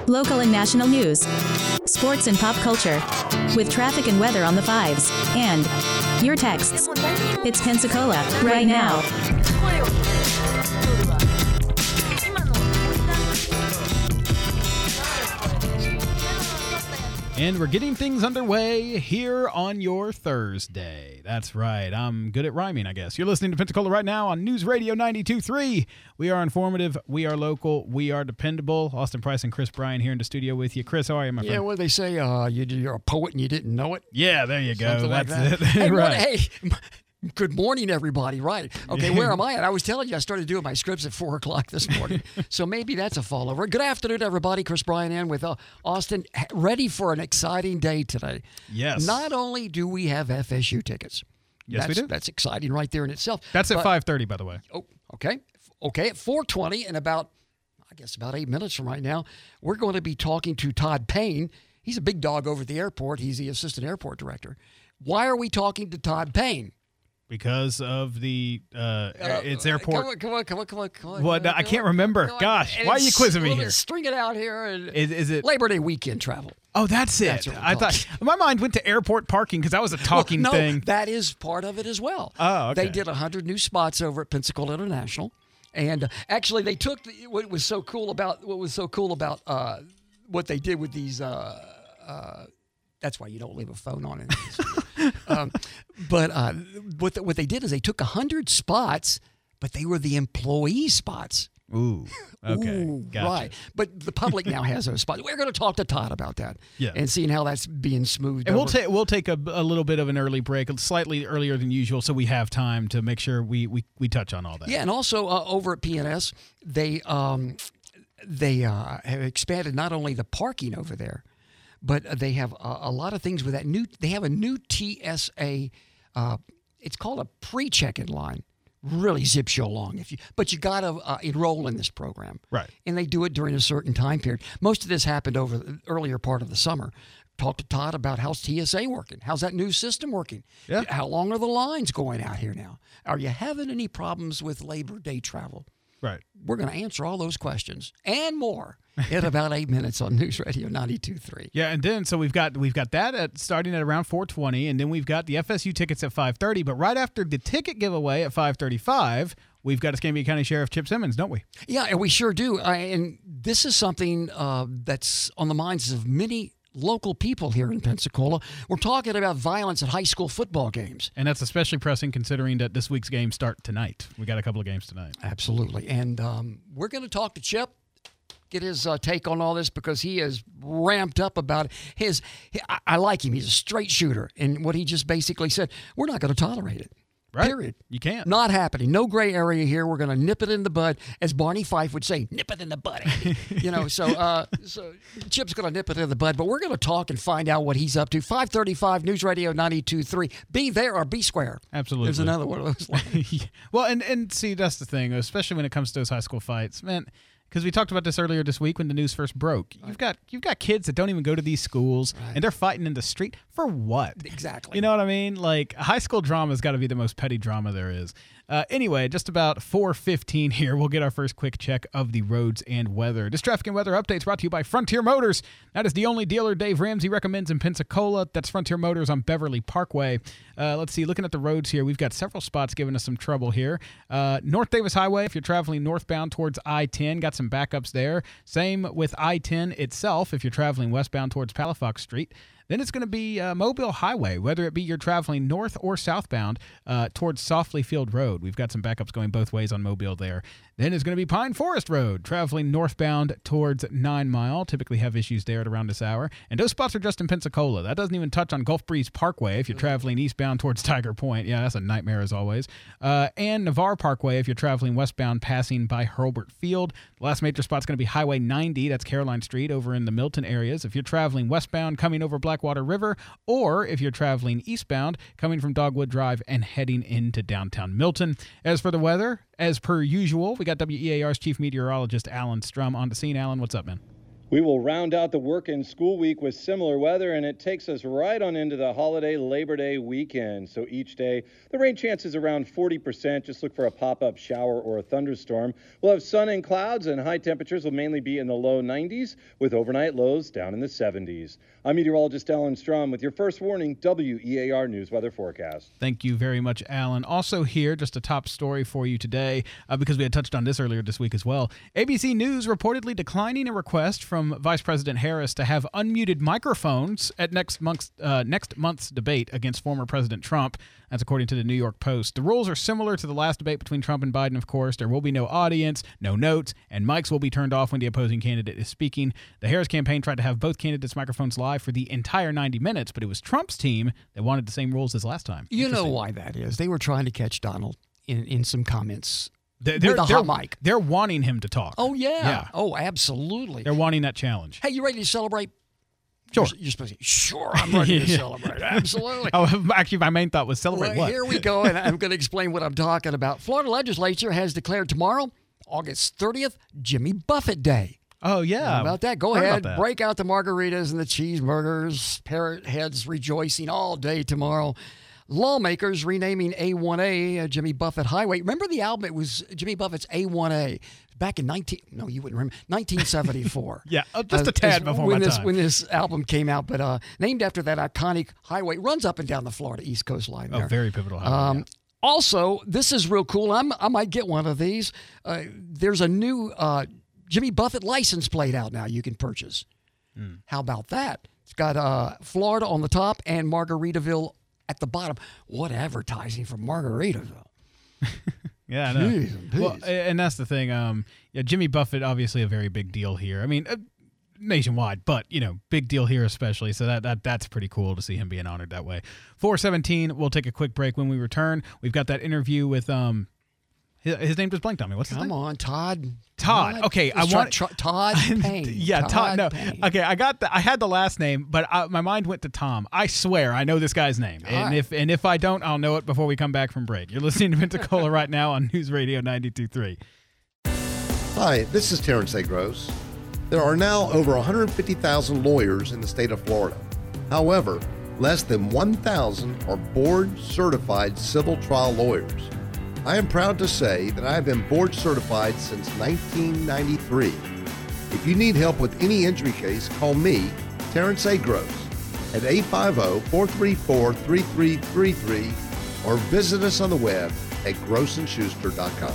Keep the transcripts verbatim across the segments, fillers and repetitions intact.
local and national news, sports and pop culture, with traffic and weather on the fives, and your texts. It's Pensacola right now. And we're getting things underway here on your Thursday. That's right. I'm good at rhyming, I guess. You're listening to Pensacola right now on News Radio ninety-two point three. We are informative. We are local. We are dependable. Austin Price and Chris Bryan here in the studio with you. Chris, how are you, my friend? Yeah, what do they say? Uh, you, you're a poet and you didn't know it? Yeah, there you go. Something That's like that. it. Hey, right. what, hey, good morning, everybody. Right. Okay, where am I at? I was telling you I started doing my scripts at four o'clock this morning. So maybe that's a follower. Good afternoon, everybody. Chris Bryan in with uh, Austin. Ready for an exciting day today. Yes. Not only do we have F S U tickets. Yes, that's, we do. That's exciting right there in itself. That's at but, five thirty, by the way. Oh, okay. Okay, at four twenty in about, I guess, about eight minutes from right now, we're going to be talking to Todd Payne. He's a big dog over at the airport. He's the assistant airport director. Why are we talking to Todd Payne? Because of the, uh, uh it's airport. Come on, come on, come on, come on. Come on what? come I on, can't come remember. on. Gosh, And why are you quizzing me we'll here? String it out here. And Is, is it Labor Day weekend travel? Oh, that's it. That's what we I call thought it. my mind went to airport parking because that was a talking well, no, thing. That is part of it as well. Oh, okay. They did one hundred new spots over at Pensacola International. And uh, actually, they took the, what was so cool about what was so cool about uh, what they did with these. Uh, uh, that's why you don't leave a phone on it. um, but uh, what the, what they did is they took a hundred spots, but they were the employee spots. Ooh, okay, Ooh, gotcha. Right. But the public now has those spots. We're going to talk to Todd about that. Yeah. And seeing how that's being smoothed And we'll over. take we'll take a, a little bit of an early break, slightly earlier than usual, so we have time to make sure we we, we touch on all that. Yeah, and also uh, over at P N S, they um, they uh, have expanded not only the parking over there, but they have a, a lot of things with that new. They have a new T S A. Uh, it's called a pre-check-in line. Really zips you along if you, but you got to uh, enroll in this program, Right. And they do it during a certain time period. Most of this happened over the earlier part of the summer. Talk to Todd about how's T S A working? How's that new system working? Yeah. How long are the lines going out here now? Are you having any problems with Labor Day travel? Right. We're going to answer all those questions and more in about eight minutes on News Radio ninety-two point three. Yeah, and then so we've got we've got that at starting at around four twenty, and then we've got the F S U tickets at five thirty. But right after the ticket giveaway at five thirty-five, we've got Escambia County Sheriff Chip Simmons, don't we? Yeah, and we sure do. I, and this is something uh, that's on the minds of many local people here in Pensacola. We're talking about violence at high school football games. And that's especially pressing considering that this week's games start tonight. We got a couple of games tonight. Absolutely. And um, we're going to talk to Chip, get his uh, take on all this because he is ramped up about it. His, I, I like him. He's a straight shooter. And what he just basically said, we're not going to tolerate it. Right. Period. You can't. Not happening. No gray area here. We're going to nip it in the bud, as Barney Fife would say, nip it in the bud. you know, so uh, so Chip's going to nip it in the bud, but we're going to talk and find out what he's up to. five thirty-five News Radio ninety-two point three. Be there or be square. Absolutely. There's another one of those lines. Yeah. Well, and, and see, that's the thing, especially when it comes to those high school fights. Man, because we talked about this earlier this week when the news first broke. You've got you've got kids that don't even go to these schools, Right. and they're fighting in the street for what? Exactly. You know what I mean? Like, high school drama has got to be the most petty drama there is. Uh, anyway, just about four fifteen here. We'll get our first quick check of the roads and weather. This traffic and weather updates brought to you by Frontier Motors. That is the only dealer Dave Ramsey recommends in Pensacola. That's Frontier Motors on Beverly Parkway. Uh, let's see. Looking at the roads here, we've got several spots giving us some trouble here. Uh, North Davis Highway, if you're traveling northbound towards I ten, got some backups there. Same with I ten itself if you're traveling westbound towards Palafox Street. Then it's going to be uh, Mobile Highway, whether it be you're traveling north or southbound uh, towards Softly Field Road. We've got some backups going both ways on Mobile there. Then it's going to be Pine Forest Road, traveling northbound towards Nine Mile. Typically have issues there at around this hour. And those spots are just in Pensacola. That doesn't even touch on Gulf Breeze Parkway if you're traveling eastbound towards Tiger Point. Yeah, that's a nightmare as always. Uh, and Navarre Parkway if you're traveling westbound passing by Hurlburt Field. The last major spot's going to be Highway ninety. That's Caroline Street over in the Milton areas. If you're traveling westbound coming over Blackwater River, or if you're traveling eastbound coming from Dogwood Drive and heading into downtown Milton. As for the weather, as per usual, we got W E A R's chief meteorologist Alan Strum on the scene. Alan, what's up, man? We will round out the work and school week with similar weather, and it takes us right on into the holiday Labor Day weekend. So each day, the rain chance is around forty percent. Just look for a pop-up shower or a thunderstorm. We'll have sun and clouds, and high temperatures will mainly be in the low nineties, with overnight lows down in the seventies. I'm meteorologist Alan Strom with your first warning W E A R News Weather Forecast. Thank you very much, Alan. Also here, just a top story for you today, uh, because we had touched on this earlier this week as well. A B C News reportedly declining a request from Vice President Harris to have unmuted microphones at next month's, uh, next month's debate against former President Trump. That's according to the New York Post. The rules are similar to the last debate between Trump and Biden, of course. There will be no audience, no notes, and mics will be turned off when the opposing candidate is speaking. The Harris campaign tried to have both candidates' microphones live for the entire ninety minutes, but it was Trump's team that wanted the same rules as last time. You know why that is. They were trying to catch Donald in, in some comments. They're, they're, with a they're, hot mic. They're wanting him to talk. Oh, yeah. yeah. Oh, absolutely. They're wanting that challenge. Hey, you ready to celebrate? Sure. You're, you're supposed to say, sure, I'm ready to yeah. celebrate. Absolutely. Oh, actually, my main thought was celebrate well, what? Here we go, and I'm going to explain what I'm talking about. Florida legislature has declared tomorrow, August thirtieth, Jimmy Buffett Day. Oh, yeah. How about that? Go Heard ahead, about that. break out the margaritas and the cheeseburgers. Parrot heads rejoicing all day tomorrow. Lawmakers renaming A one A uh, Jimmy Buffett Highway. Remember the album? It was Jimmy Buffett's A one A back in nineteen. No, you wouldn't remember. nineteen seventy-four. yeah, uh, just uh, a tad before when my this, time. When this album came out, but uh, named after that iconic highway, runs up and down the Florida East Coast line. There. Oh, very pivotal highway. Um, yeah. Also, this is real cool. I'm, I might get one of these. Uh, there's a new uh, Jimmy Buffett license plate out now you can purchase. Mm. How about that? It's got uh, Florida on the top and Margaritaville at the bottom. What advertising for Margaritaville? yeah, I know. Jeez, well, and that's the thing. Um, yeah, Jimmy Buffett, obviously a very big deal here. I mean, uh, nationwide, but, you know, big deal here especially. So that, that that's pretty cool to see him being honored that way. four seventeen, we'll take a quick break. When we return, we've got that interview with, um, his, his name just blanked on me. What's his Come name? on, Todd. Todd. Todd. Okay, I It's want Tr- Tr- Todd Payne. yeah, Todd. Todd no, Payne. okay, I got the, I had the last name, but I, my mind went to Tom. I swear, I know this guy's name, All and right. if and if I don't, I'll know it before we come back from break. You're listening to Pensacola right now on News Radio ninety-two point three. Hi, this is Terrence A. Gross. There are now over one hundred fifty thousand lawyers in the state of Florida. However, less than one thousand are board-certified civil trial lawyers. I am proud to say that I have been board certified since nineteen ninety-three. If you need help with any injury case, call me, Terrence A. Gross, at eight five zero, four three four, three three three three or visit us on the web at gross and schuster dot com.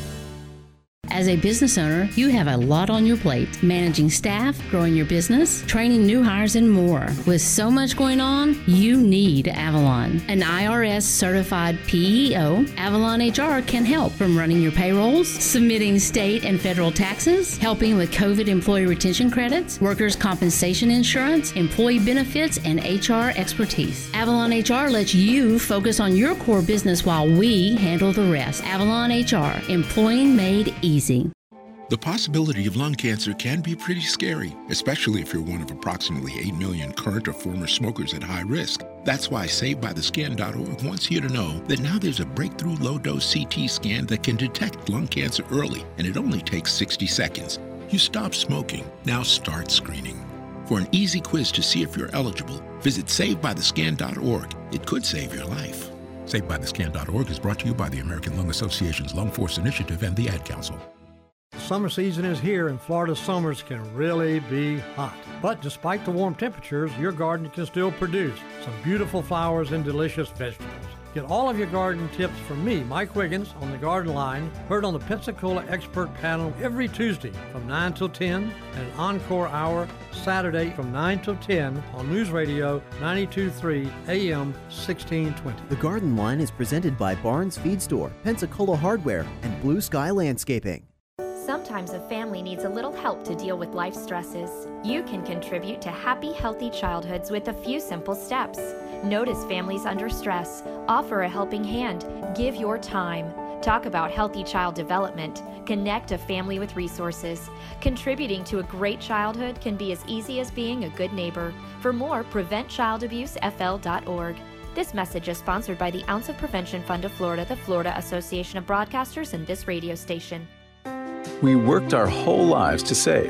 As a business owner, you have a lot on your plate. Managing staff, growing your business, training new hires, and more. With so much going on, you need Avalon. An I R S certified P E O, Avalon H R can help from running your payrolls, submitting state and federal taxes, helping with COVID employee retention credits, workers' compensation insurance, employee benefits, and H R expertise. Avalon H R lets you focus on your core business while we handle the rest. Avalon H R, employing made easy. The possibility of lung cancer can be pretty scary, especially if you're one of approximately eight million current or former smokers at high risk. That's why Saved By The Scan dot org wants you to know that now there's a breakthrough low-dose C T scan that can detect lung cancer early, and it only takes sixty seconds. You stop smoking, now start screening. For an easy quiz to see if you're eligible, visit Saved By The Scan dot org. It could save your life. Saved By The Scan dot org is brought to you by the American Lung Association's Lung Force Initiative and the Ad Council. Summer season is here, and Florida summers can really be hot. But despite the warm temperatures, your garden can still produce some beautiful flowers and delicious vegetables. Get all of your garden tips from me, Mike Wiggins, on the Garden Line, heard on the Pensacola Expert Panel every Tuesday from nine till ten, and an encore hour Saturday from nine till ten on News Radio ninety-two point three A M sixteen twenty. The Garden Line is presented by Barnes Feed Store, Pensacola Hardware, and Blue Sky Landscaping. Sometimes a family needs a little help to deal with life stresses. You can contribute to happy, healthy childhoods with a few simple steps. Notice families under stress, offer a helping hand, give your time. Talk about healthy child development, connect a family with resources. Contributing to a great childhood can be as easy as being a good neighbor. For more, prevent child abuse F L dot org. This message is sponsored by the Ounce of Prevention Fund of Florida, the Florida Association of Broadcasters, and this radio station. We worked our whole lives to save,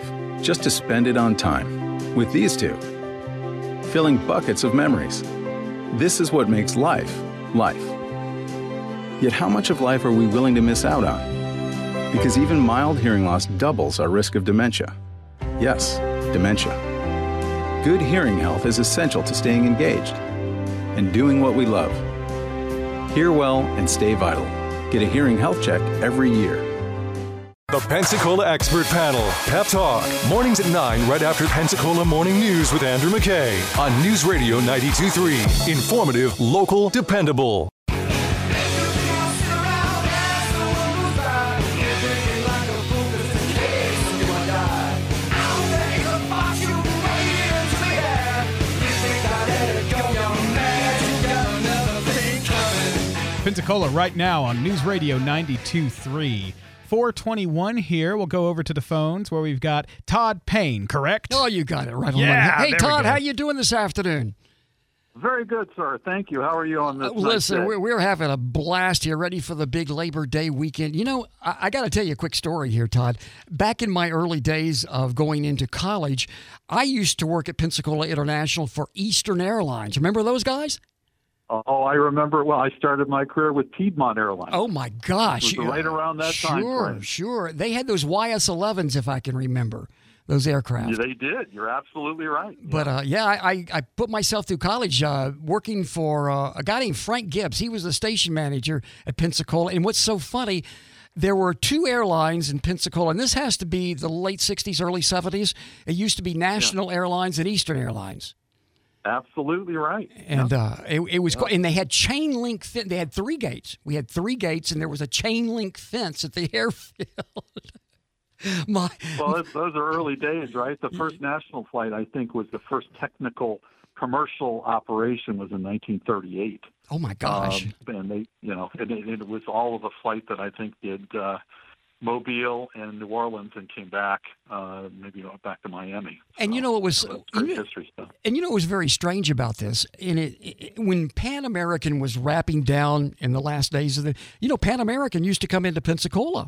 just to spend it on time with these two, filling buckets of memories. This is what makes life, life. Yet how much of life are we willing to miss out on? Because even mild hearing loss doubles our risk of dementia. Yes, dementia. Good hearing health is essential to staying engaged and doing what we love. Hear well and stay vital. Get a hearing health check every year. The Pensacola Expert Panel, Pep Talk, mornings at nine right after Pensacola Morning News with Andrew McKay on News Radio ninety-two point three. Informative, local, dependable. Pensacola right now on News Radio ninety-two point three. four twenty-one here. We'll go over to the phones where we've got Todd Payne, correct? Oh, you got it right on. Yeah, Hey, there we Todd, go. how you doing this afternoon? Very good, sir. Thank you. How are you on this? Uh, nice listen, day? we're, we're having a blast here, ready for the big Labor Day weekend. You know, I, I got to tell you a quick story here, Todd. Back in my early days of going into college, I used to work at Pensacola International for Eastern Airlines. Remember those guys? Oh, I remember. Well, I started my career with Piedmont Airlines. Oh, my gosh. It was right around that sure, time Sure, frame. sure. They had those Y S elevens, if I can remember, those aircraft. Yeah, they did. You're absolutely right. But, uh, yeah, I, I, I put myself through college uh, working for uh, a guy named Frank Gibbs. He was the station manager at Pensacola. And what's so funny, there were two airlines in Pensacola, and this has to be the late sixties, early seventies. It used to be National yeah. Airlines and Eastern Airlines. Absolutely right. And yeah. uh, it, it was, yeah. cool. And they had chain link. Th- they had three gates. We had three gates, and there was a chain link fence at the airfield. My, well, it, those are early days, right? The first national flight, I think, was the first technical commercial operation was in nineteen thirty-eight. Oh my gosh! Um, and they, you know, and it, it was all of a flight that I think did uh, Mobile and New Orleans and came back, uh, maybe you know, back to Miami. And so, you know it was so great you know, history stuff. And you know what was very strange about this, and it, it when Pan American was wrapping down in the last days of the, you know, Pan American used to come into Pensacola.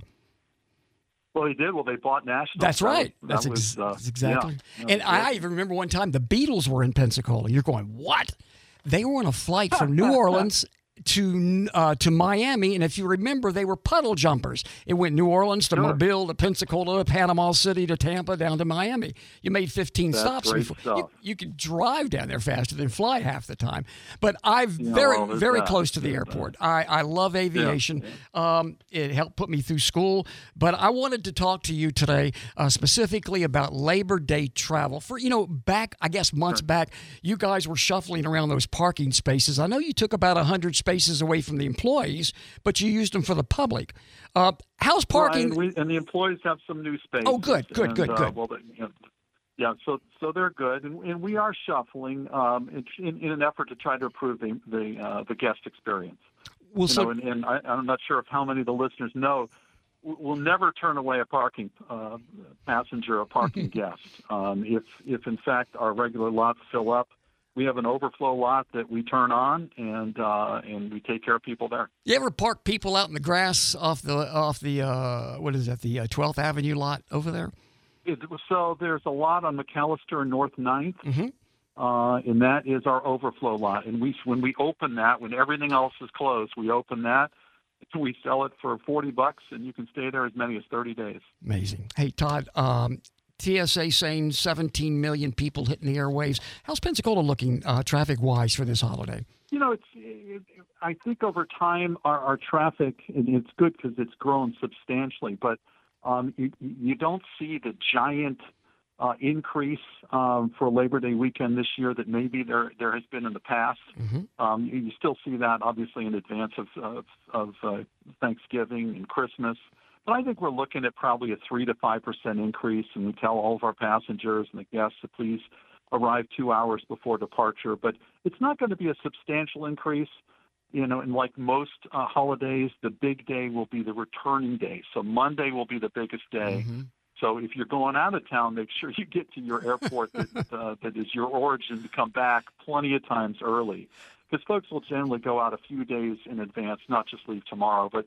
Well, they did. Well, they bought National. That's right. That That's, was, ex- uh, that's exactly. Yeah, and yeah, I even remember one time the Beatles were in Pensacola. You're going, what? They were on a flight from New Orleans to uh, to Miami, and if you remember, they were puddle jumpers. It went New Orleans to Sure. Mobile to Pensacola to Panama City to Tampa down to Miami. You made fifteen That's stops great before. stuff. You, you could drive down there faster than fly half the time. But I've Yeah, very well, there's very that. close to the There's airport. I, I love aviation. Yeah, Um, it helped put me through school. But I wanted to talk to you today uh, specifically about Labor Day travel. For you know, back I guess months Sure. back, you guys were shuffling around those parking spaces. I know you took about a hundred spaces away from the employees, but you used them for the public. Uh, how's parking? Right, and, we, and the employees have some new spaces. Oh, good, good, and, good, uh, good. Well, you know, yeah, so so they're good, and, and we are shuffling um, in, in an effort to try to improve the the, uh, the guest experience. Well, you so know, and, and I, I'm not sure if how many of the listeners know. We'll never turn away a parking uh, passenger, a parking guest. Um, if if in fact our regular lots fill up, we have an overflow lot that we turn on, and uh, and we take care of people there. you ever park people out in the grass off the off the uh, what is that the uh, twelfth Avenue lot over there? It, so there's a lot on McAllister and North Ninth, Mm-hmm. uh, and that is our overflow lot. And we when we open that, when everything else is closed, we open that. We sell it for forty bucks, and you can stay there as many as thirty days. Amazing. Hey, Todd, um, T S A saying seventeen million people hitting the airwaves. How's Pensacola looking uh, traffic-wise for this holiday? You know, it's. It, I think over time our, our traffic, and it's good because it's grown substantially, but um, you, you don't see the giant uh, increase um, for Labor Day weekend this year that maybe there there has been in the past. Mm-hmm. Um, you, you still see that obviously in advance of of, of uh, Thanksgiving and Christmas. But I think we're looking at probably a three to five percent increase, and we tell all of our passengers and the guests to please arrive two hours before departure. But it's not going to be a substantial increase. You know, and like most uh, holidays, the big day will be the returning day. So Monday will be the biggest day. Mm-hmm. So if you're going out of town, make sure you get to your airport that, uh, that is your origin to come back plenty of times early. Because folks will generally go out a few days in advance, not just leave tomorrow, but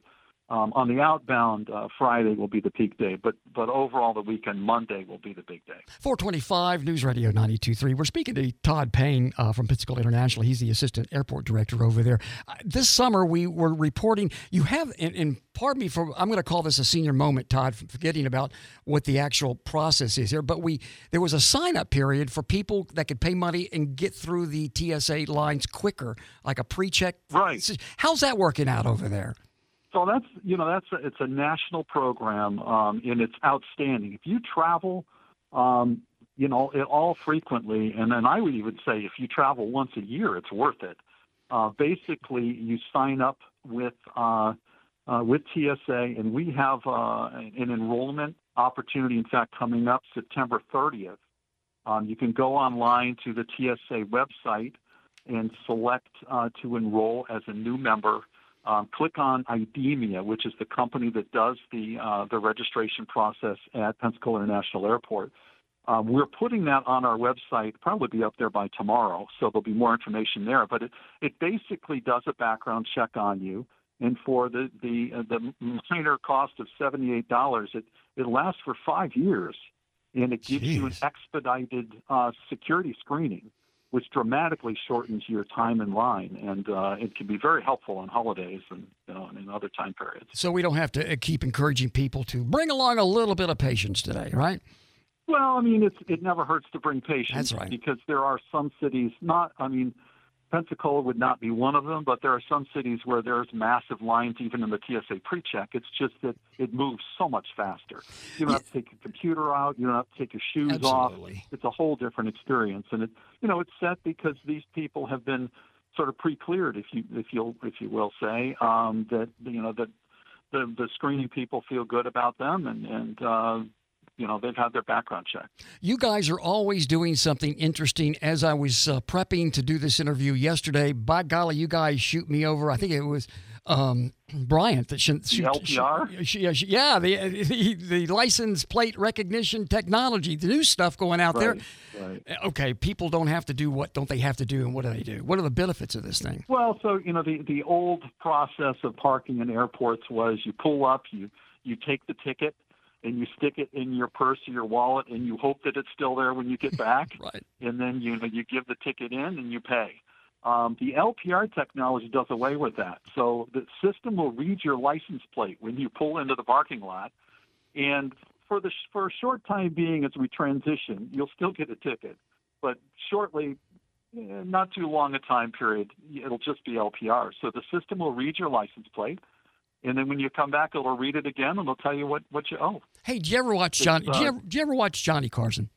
Um, on the outbound, uh, Friday will be the peak day, but but overall the weekend, Monday will be the big day. four twenty-five News Radio ninety-two point three. We're speaking to Todd Payne uh, from Pensacola International. He's the assistant airport director over there. Uh, this summer we were reporting, you have, and, and pardon me for, I'm going to call this a senior moment, Todd, for forgetting about what the actual process is here, but we there was a sign-up period for people that could pay money and get through the T S A lines quicker, like a pre-check. Right. How's that working out over there? So that's, you know, that's a, it's a national program, um, and it's outstanding. If you travel, um, you know, it all frequently, and then I would even say if you travel once a year, it's worth it. Uh, basically, you sign up with uh, uh, with T S A, and we have uh, an enrollment opportunity, in fact, coming up September thirtieth. Um, you can go online to the T S A website and select uh, to enroll as a new member. Um, click on IDEMIA, which is the company that does the uh, the registration process at Pensacola International Airport. Um, we're putting that on our website, probably be up there by tomorrow, so there'll be more information there. But it, it basically does a background check on you, and for the the, uh, the minor cost of seventy-eight dollars, it, it lasts for five years, and it gives Jeez. you an expedited uh, security screening, which dramatically shortens your time in line, and uh, it can be very helpful on holidays and, you know, and in other time periods. So we don't have to keep encouraging people to bring along a little bit of patience today, right? Well, I mean, it's, it never hurts to bring patience. That's right. Because there are some cities, not, I mean, Pensacola would not be one of them, but there are some cities where there's massive lines even in the T S A pre-check. It's just that it moves so much faster. You don't have to take your computer out. You don't have to take your shoes Absolutely. off. It's a whole different experience, and it, you know, it's set because these people have been sort of pre-cleared, if you if you if you will say, um, that you know that the the screening people feel good about them, and and. Uh, You know, they've had their background check. You guys are always doing something interesting. As I was uh, prepping to do this interview yesterday, by golly, you guys shoot me over. I think it was um, Bryant that should shoot. The L P R? Shoot, shoot, yeah, the, the the license plate recognition technology, the new stuff going out right, there. Right. Okay, people don't have to do what don't they have to do, and what do they do? What are the benefits of this thing? Well, so, you know, the, the old process of parking in airports was you pull up, you you take the ticket, and you stick it in your purse or your wallet, and you hope that it's still there when you get back. Right. And then you know you give the ticket in and you pay. Um, the L P R technology does away with that. So the system will read your license plate when you pull into the parking lot, and for the for a short time being, as we transition, you'll still get a ticket. But shortly, eh, not too long a time period, it'll just be L P R. So the system will read your license plate. And then when you come back, it'll read it again, and it'll tell you what, what you owe. Hey, did you ever watch John? Uh, did, you ever, did you ever watch Johnny Carson?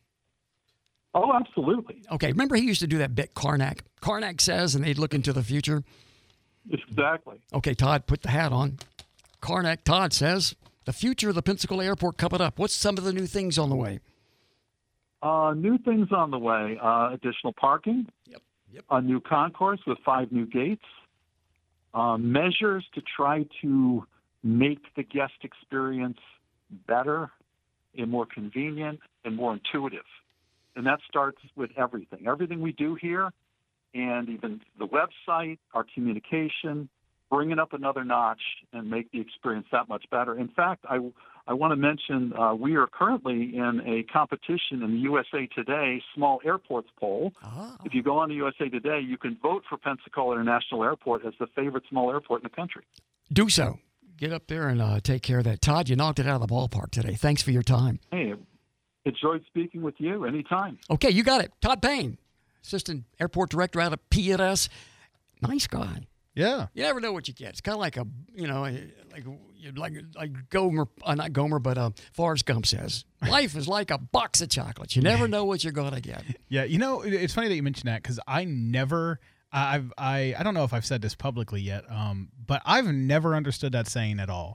Oh, absolutely. Okay, remember he used to do that bit, Karnak? Karnak says, and they'd look into the future. Exactly. Okay, Todd, put the hat on. Karnak, Todd says, the future of the Pensacola Airport coming up. What's some of the new things on the way? Uh, new things on the way. Uh, additional parking. Yep. Yep. A new concourse with five new gates. Uh, measures to try to make the guest experience better and more convenient and more intuitive. And that starts with everything. Everything we do here, and even the website, our communication, bring it up another notch and make the experience that much better. In fact, I, I want to mention uh, we are currently in a competition in the U S A Today Small Airports poll. Oh. If you go on to U S A Today, you can vote for Pensacola International Airport as the favorite small airport in the country. Do so. Get up there and uh, take care of that. Todd, you knocked it out of the ballpark today. Thanks for your time. Hey, enjoyed speaking with you anytime. Okay, you got it. Todd Payne, Assistant Airport Director out of P and S. Nice guy. Yeah. You never know what you get. It's kind of like a, you know, like like like Gomer, uh, not Gomer, but uh, Forrest Gump says, life is like a box of chocolates. You never know what you're going to get. Yeah, you know, it's funny that you mentioned that because I never, I've, I, I don't know if I've said this publicly yet, um, but I've never understood that saying at all.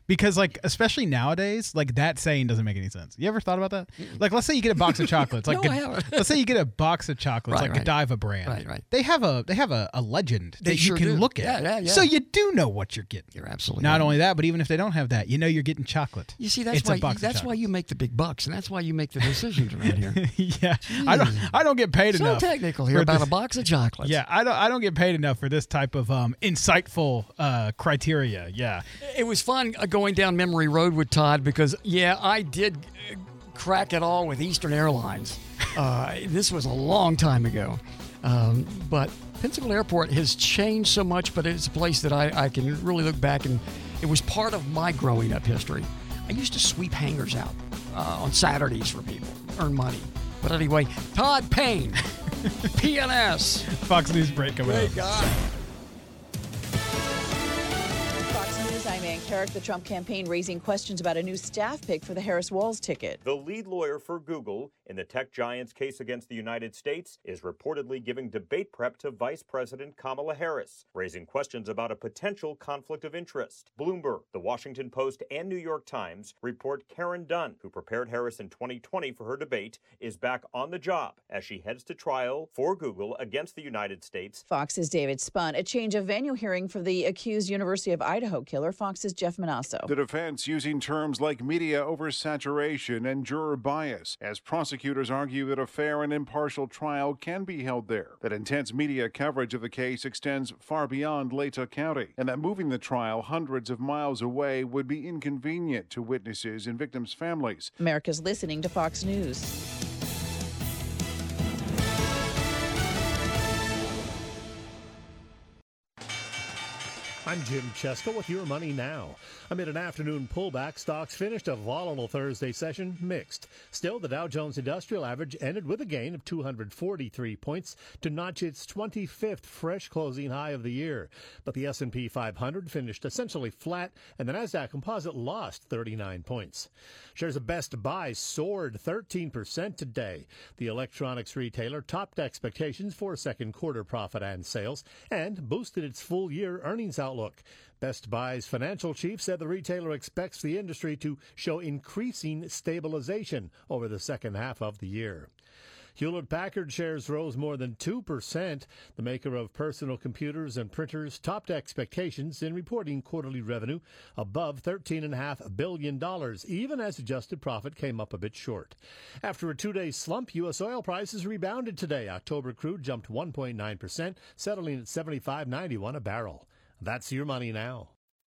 Because, like, especially nowadays, like, that saying doesn't make any sense. You ever thought about that? Like, let's say you get a box of chocolates. Like, No, I haven't. let's say you get a box of chocolates, Right, like right. Godiva brand. Right, right. They have a they have a, a legend They that sure you can do. look at. Yeah, yeah, yeah. So you do know what you're getting. You're absolutely Not right. only that, but even if they don't have that, you know you're getting chocolate. You see, that's it's why a box that's of why you make the big bucks, and that's why you make the decisions around here. yeah, I don't I don't get paid So enough. technical here for about this- a box of chocolates. Yeah, I don't I don't get paid enough for this type of um, insightful uh, criteria. Yeah. It was fun uh, going down memory road with Todd because, yeah, I did uh, crack it all with Eastern Airlines. Uh, this was a long time ago. Um, but Pensacola Airport has changed so much, but it's a place that I, I can really look back, and it was part of my growing up history. I used to sweep hangars out uh, on Saturdays for people, earn money. But anyway, Todd Payne, P N S. Fox News break coming Great up. guy. Fox News, I'm Ann Carrick. The Trump campaign raising questions about a new staff pick for the Harris-Walz ticket. The lead lawyer for Google in the tech giant's case against the United States is reportedly giving debate prep to Vice President Kamala Harris, raising questions about a potential conflict of interest. Bloomberg, The Washington Post, and New York Times report Karen Dunn, who prepared Harris in twenty twenty for her debate, is back on the job as she heads to trial for Google against the United States. Fox's David Spun. A change of venue hearing for the accused University of Idaho killer. Fox's Jeff Manasso. The defense using terms like media oversaturation and juror bias as prosecutors argue that a fair and impartial trial can be held there, that intense media coverage of the case extends far beyond Latah County, and that moving the trial hundreds of miles away would be inconvenient to witnesses and victims' families. America's listening to Fox News. I'm Jim Cheska with your money now. Amid an afternoon pullback, stocks finished a volatile Thursday session mixed. Still, the Dow Jones Industrial Average ended with a gain of two hundred forty-three points to notch its twenty-fifth fresh closing high of the year. But the S and P five hundred finished essentially flat, and the Nasdaq Composite lost thirty-nine points. Shares of Best Buy soared thirteen percent today. The electronics retailer topped expectations for second quarter profit and sales and boosted its full-year earnings outlook. Outlook. Best Buy's financial chief said the retailer expects the industry to show increasing stabilization over the second half of the year. Hewlett-Packard shares rose more than two percent. The maker of personal computers and printers topped expectations in reporting quarterly revenue above thirteen point five billion dollars, even as adjusted profit came up a bit short. After a two-day slump, U S oil prices rebounded today. October crude jumped one point nine percent, settling at seventy-five ninety-one a barrel. That's your money now.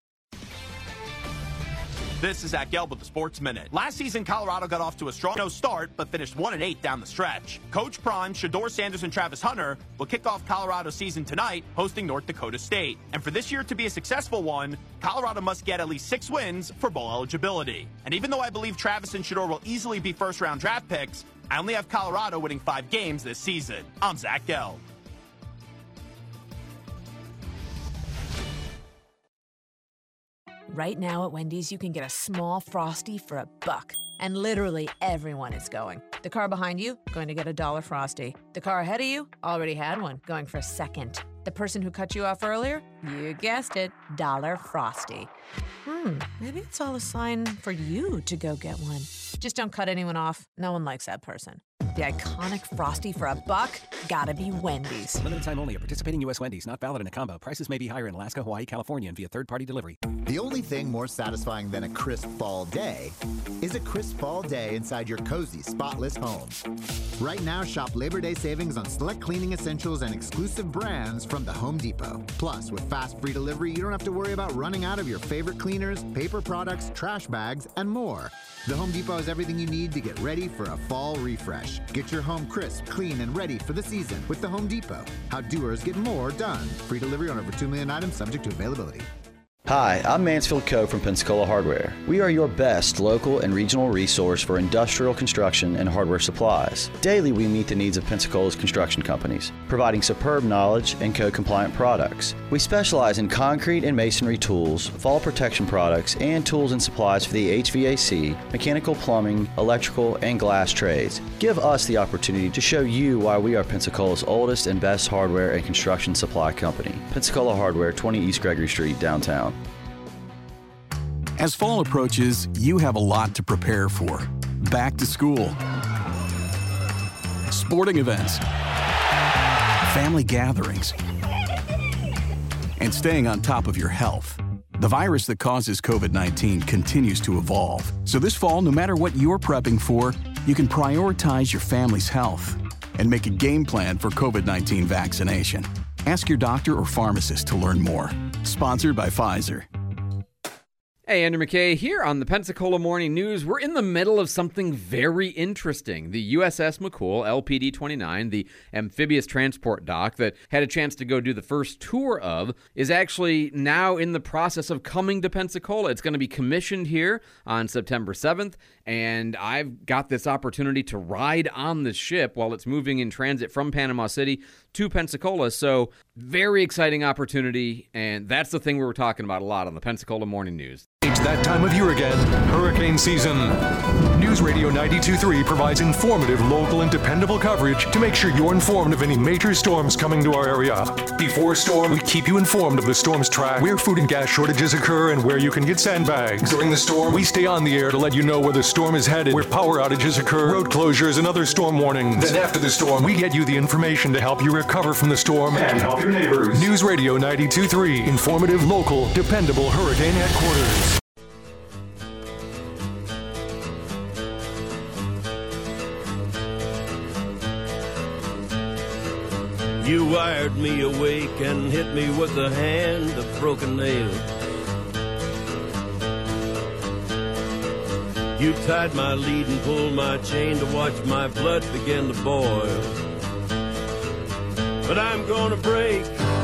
This is Zach Gelb with the Sports Minute. Last season, Colorado got off to a strong start, but finished one and eight down the stretch. Coach Prime, Shedeur Sanders, and Travis Hunter will kick off Colorado's season tonight, hosting North Dakota State. And for this year to be a successful one, Colorado must get at least six wins for bowl eligibility. And even though I believe Travis and Shedeur will easily be first-round draft picks, I only have Colorado winning five games this season. I'm Zach Gelb. Right now at Wendy's, you can get a small Frosty for a buck. And literally everyone is going. The car behind you, going to get a dollar Frosty. The car ahead of you, already had one, going for a second. The person who cut you off earlier, you guessed it, dollar Frosty. Hmm, maybe it's all a sign for you to go get one. Just don't cut anyone off. No one likes that person. The iconic Frosty for a buck, gotta be Wendy's. Limited time only at participating U S Wendy's. Not valid in a combo. Prices may be higher in Alaska, Hawaii, California, and via third-party delivery. The only thing more satisfying than a crisp fall day is a crisp fall day inside your cozy, spotless home. Right now, shop Labor Day savings on select cleaning essentials and exclusive brands from the Home Depot. Plus, with fast free delivery, you don't have to worry about running out of your favorite cleaners, paper products, trash bags, and more. The Home Depot has everything you need to get ready for a fall refresh. Get your home crisp, clean, and ready for the season with the Home Depot. How doers get more done. Free delivery on over two million items subject to availability. Hi, I'm Mansfield Coe from Pensacola Hardware. We are your best local and regional resource for industrial construction and hardware supplies. Daily, we meet the needs of Pensacola's construction companies, providing superb knowledge and code-compliant products. We specialize in concrete and masonry tools, fall protection products, and tools and supplies for the H V A C, mechanical, plumbing, electrical, and glass trades. Give us the opportunity to show you why we are Pensacola's oldest and best hardware and construction supply company. Pensacola Hardware, twenty East Gregory Street, downtown. As fall approaches, you have a lot to prepare for. Back to school, sporting events, family gatherings, and staying on top of your health. The virus that causes COVID nineteen continues to evolve. So this fall, no matter what you're prepping for, you can prioritize your family's health and make a game plan for COVID nineteen vaccination. Ask your doctor or pharmacist to learn more. Sponsored by Pfizer. Hey, Andrew McKay here on the Pensacola Morning News. We're in the middle of something very interesting. The U S S McCool L P D twenty-nine, the amphibious transport dock that had a chance to go do the first tour of, is actually now in the process of coming to Pensacola. It's going to be commissioned here on September seventh, and I've got this opportunity to ride on the ship while it's moving in transit from Panama City to Pensacola. So very exciting opportunity, and that's the thing we were talking about a lot on the Pensacola Morning News. It's that time of year again, hurricane season. News Radio ninety-two point three provides informative, local, and dependable coverage to make sure you're informed of any major storms coming to our area. Before a storm, we keep you informed of the storm's track, where food and gas shortages occur, and where you can get sandbags. During the storm, we stay on the air to let you know where the storm is headed, where power outages occur, road closures, and other storm warnings. Then after the storm, we get you the information to help you recover from the storm and help your neighbors. News Radio ninety-two point three, informative, local, dependable hurricane headquarters. You wired me awake and hit me with a hand of broken nails. You tied my lead and pulled my chain to watch my blood begin to boil. But I'm gonna break.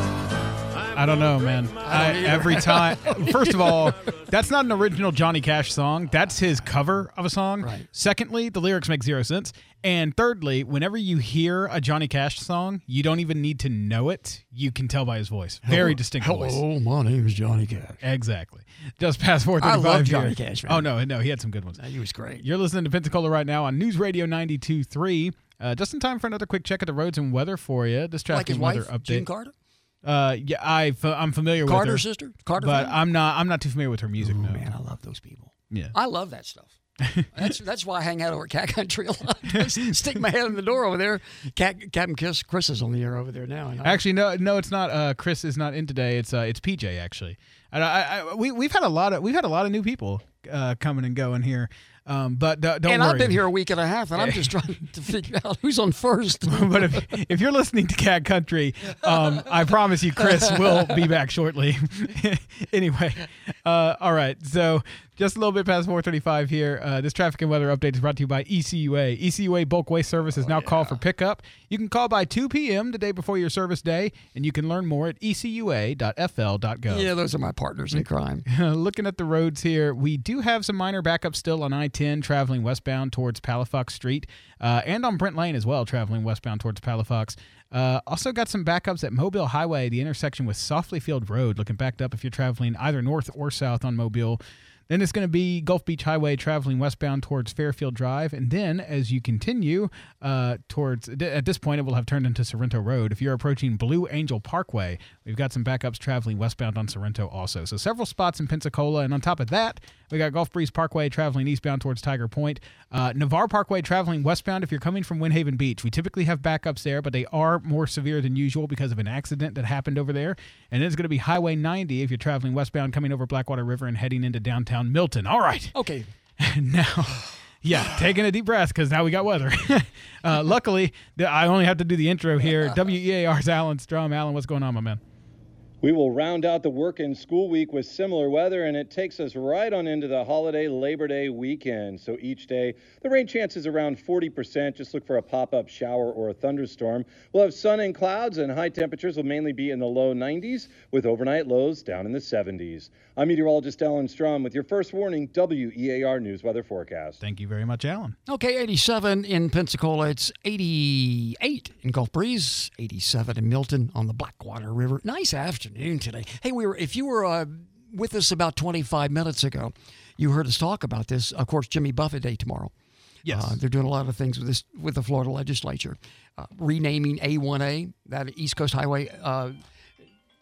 I don't know, man. I, every time, first of all, that's not an original Johnny Cash song. That's his cover of a song. Right. Secondly, the lyrics make zero sense. And thirdly, whenever you hear a Johnny Cash song, you don't even need to know it. You can tell by his voice. Very Hello, distinct hello, voice. Hello, my name is Johnny Cash. Exactly. Just past four I thirty-five love here. Johnny Cash, man. Oh, no, no, he had some good ones. He was great. You're listening to Pensacola right now on News Radio ninety-two point three. Uh, just in time for another quick check of the roads and weather for you. This traffic Like his and weather wife, update. Jean Carter? Uh, yeah, I I'm familiar Carter's with her. sister? Carter but family? I'm not. I'm not too familiar with her music. Oh, no. man, I love those people. Yeah. I love that stuff. that's that's why I hang out over at Cat Country a lot. Just stick my head in the door over there. Cat, Captain Chris, Chris is on the air over there now. And I, Actually, no, no, it's not. Uh, Chris is not in today. It's uh, it's P J actually. And I, I, we we've had a lot of we've had a lot of new people uh, coming and going here. Um, but uh, don't and worry. I've been here a week and a half, and I'm just trying to figure out who's on first. But if, if you're listening to Cat Country, um, I promise you, Chris will be back shortly. Anyway, uh, all right. So just a little bit past four thirty-five here. Uh, this traffic and weather update is brought to you by E C U A. E C U A Bulk Waste Service is now called for pickup. You can call by two p.m. the day before your service day, and you can learn more at e c u a dot f l dot gov. Yeah, those are my partners in crime. Looking at the roads here, we do have some minor backups still on I ten traveling westbound towards Palafox Street, uh, and on Brent Lane as well, traveling westbound towards Palafox. Uh, also got some backups at Mobile Highway, the intersection with Softly Field Road, looking backed up if you're traveling either north or south on Mobile. Then it's going to be Gulf Beach Highway traveling westbound towards Fairfield Drive. And then as you continue uh, towards, at this point, it will have turned into Sorrento Road. If you're approaching Blue Angel Parkway, we've got some backups traveling westbound on Sorrento also. So several spots in Pensacola. And on top of that, we got Gulf Breeze Parkway traveling eastbound towards Tiger Point. Uh, Navarre Parkway traveling westbound if you're coming from Windhaven Beach. We typically have backups there, but they are more severe than usual because of an accident that happened over there. And then it's going to be Highway ninety if you're traveling westbound coming over Blackwater River and heading into downtown Milton. All right. Okay. Now, yeah, taking a deep breath because now we got weather. uh, luckily, I only have to do the intro here. W E A R's Alan Strum. Alan, what's going on, my man? We will round out the work and school week with similar weather, and it takes us right on into the holiday Labor Day weekend. So each day, the rain chance is around forty percent. Just look for a pop-up shower or a thunderstorm. We'll have sun and clouds, and high temperatures will mainly be in the low nineties, with overnight lows down in the seventies. I'm meteorologist Alan Strum with your first warning W E A R News Weather Forecast. Thank you very much, Alan. Okay, eighty-seven in Pensacola. It's eighty-eight in Gulf Breeze, eighty-seven in Milton on the Blackwater River. Nice afternoon today. Hey, we were if you were uh, with us about twenty-five minutes ago, you heard us talk about this. Of course, Jimmy Buffett Day tomorrow. Yes. Uh, they're doing a lot of things with this with the Florida legislature. Uh, renaming A one A, that East Coast Highway, uh,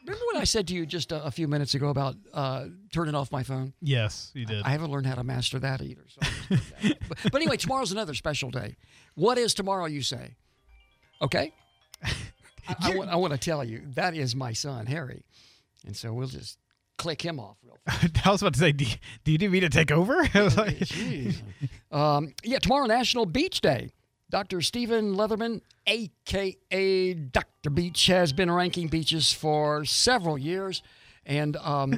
Remember what I said to you just a, a few minutes ago about uh, turning off my phone? Yes, you did. I, I haven't learned how to master that either. So that. but, but anyway, tomorrow's another special day. What is tomorrow, you say? Okay? I, I, want, I want to tell you, that is my son, Harry. And so we'll just click him off real fast. I was about to say, do you, do you need me to take over? I was like, Jeez. um, yeah, tomorrow, National Beach Day. Doctor Stephen Leatherman, a k a. Doctor Beach, has been ranking beaches for several years. And um,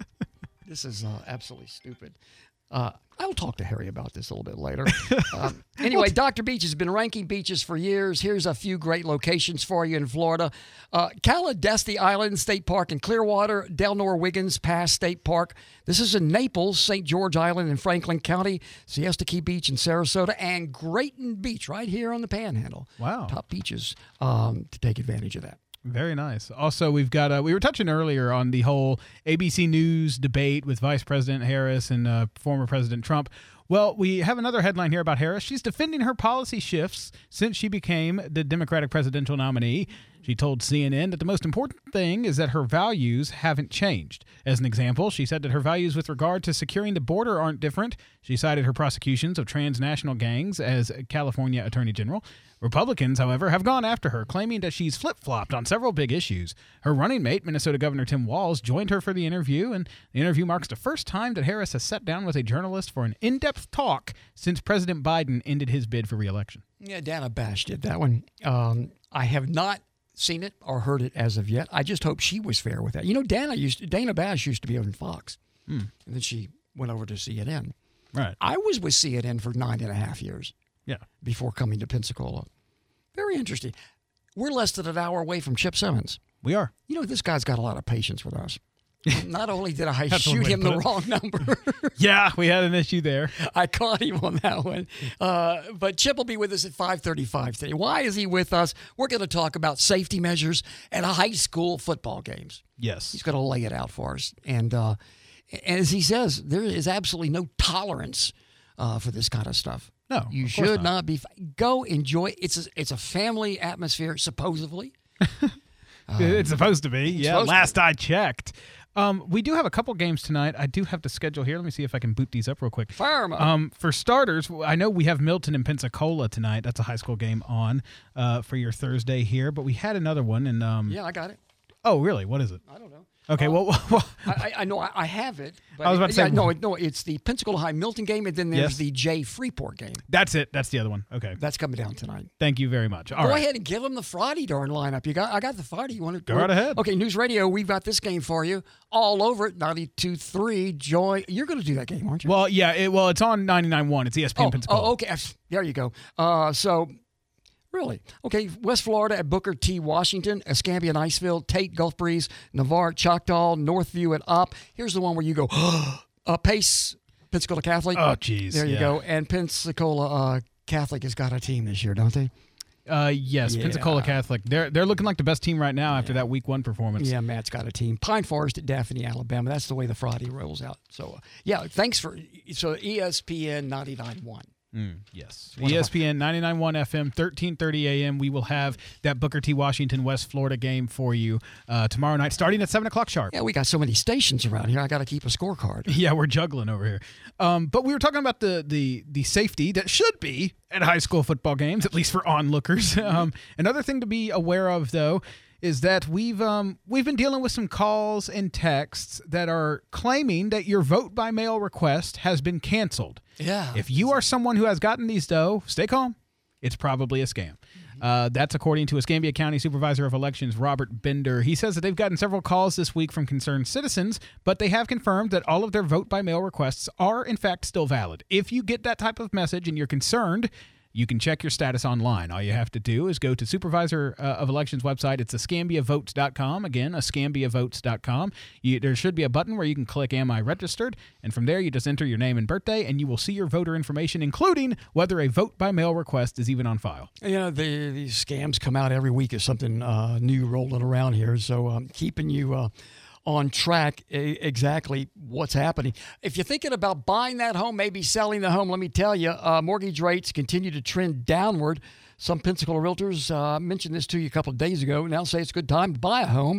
this is uh, absolutely stupid. Uh, I'll talk to Harry about this a little bit later. Um, anyway, Doctor Beach has been ranking beaches for years. Here's a few great locations for you in Florida. Uh, Caladesti Island State Park in Clearwater, Delnor Wiggins Pass State Park. This is in Naples, Saint George Island in Franklin County, Siesta Key Beach in Sarasota, and Grayton Beach right here on the Panhandle. Wow. Top beaches um, to take advantage of that. Very nice. Also, we've got, uh, we were touching earlier on the whole A B C News debate with Vice President Harris and uh, former President Trump. Well, we have another headline here about Harris. She's defending her policy shifts since she became the Democratic presidential nominee. She told C N N that the most important thing is that her values haven't changed. As an example, she said that her values with regard to securing the border aren't different. She cited her prosecutions of transnational gangs as California Attorney General. Republicans, however, have gone after her, claiming that she's flip-flopped on several big issues. Her running mate, Minnesota Governor Tim Walz, joined her for the interview, and the interview marks the first time that Harris has sat down with a journalist for an in-depth talk since President Biden ended his bid for re-election. Yeah, Dana Bash did that one. Um, I have not seen it or heard it as of yet. I just hope she was fair with that. You know, Dana used to, Dana Bash used to be on Fox, Hmm. and then she went over to C N N. Right. I was with C N N for nine and a half years. Yeah. Before coming to Pensacola. Very interesting. We're less than an hour away from Chip Simmons. We are. You know, this guy's got a lot of patience with us. Not only did I That's one shoot way to him the put it. wrong number. Yeah, we had an issue there. I caught him on that one. Uh, but Chip will be with us at five thirty-five today. Why is he with us? We're going to talk about safety measures at high school football games. Yes. He's going to lay it out for us. And uh, as he says, there is absolutely no tolerance uh, for this kind of stuff. No, you of should course not. not be. Go enjoy. It's a, it's a family atmosphere, supposedly. It's supposed to be. it's Yeah, supposed to last I checked. Um, we do have a couple games tonight. I do have the schedule here. Let me see if I can boot these up real quick. Fire 'em up. Um, for starters, I know we have Milton and Pensacola tonight. That's a high school game on uh, for your Thursday here. But we had another one. And um, Yeah, I got it. Oh, really? What is it? I don't know. Okay, Uh, well, well I, I know I, I have it. But I was about to say- yeah, no, no, it's the Pensacola High Milton game, and then there's Yes. the Jay Freeport game. that's it. That's the other one. Okay. That's coming down tonight. Thank you very much. All Go right. ahead and give them the Friday darn lineup. You got, I got the Friday. You want to Go right ahead. Okay, News Radio. We've got this game for you all over it. ninety-two three Joy. You're going to do that game, aren't you? Well, yeah. It, well, it's on ninety-nine point one. It's E S P N oh, Pensacola. oh, okay. There you go. Uh, so. Really? Okay, West Florida at Booker T. Washington, Escambia and Iceville, Tate, Gulf Breeze, Navarre, Choctaw, Northview, and up. Here's the one where you go, uh, Pace, Pensacola Catholic. Oh, geez, There you yeah. go. And Pensacola uh, Catholic has got a team this year, don't they? Uh, yes, Yeah. Pensacola Catholic. They're they're looking like the best team right now after that week one performance. Yeah, Matt's got a team. Pine Forest at Daphne, Alabama. That's the way the Friday rolls out. So, uh, yeah, thanks for so E S P N ninety-nine point one. Mm, yes. One of E S P N ninety-nine point one F M, thirteen thirty A M. We will have that Booker T. Washington, West Florida game for you uh, tomorrow night, starting at seven o'clock sharp. Yeah, we got so many stations around here. I got to keep a scorecard. Yeah, we're juggling over here. Um, but we were talking about the, the the safety that should be at high school football games, at least for onlookers. Um, another thing to be aware of, though, is that we've um, we've been dealing with some calls and texts that are claiming that your vote by mail request has been canceled. Yeah. If you are someone who has gotten these, though, stay calm. It's probably a scam. Uh, that's according to Escambia County Supervisor of Elections, Robert Bender. He says that they've gotten several calls this week from concerned citizens, but they have confirmed that all of their vote-by-mail requests are, in fact, still valid. If you get that type of message and you're concerned, you can check your status online. All you have to do is go to Supervisor uh, of Elections website. It's escambia votes dot com. Again, escambia votes dot com. You, there should be a button where you can click Am I Registered? And from there, you just enter your name and birthday, and you will see your voter information, including whether a vote-by-mail request is even on file. You know, the, these scams come out every week as something uh, new rolling around here. So um, keeping you uh, on track a- exactly what's happening. If you're thinking about buying that home, maybe selling the home, let me tell you, uh, mortgage rates continue to trend downward. Some Pensacola realtors uh, mentioned this to you a couple of days ago. Now say it's a good time to buy a home.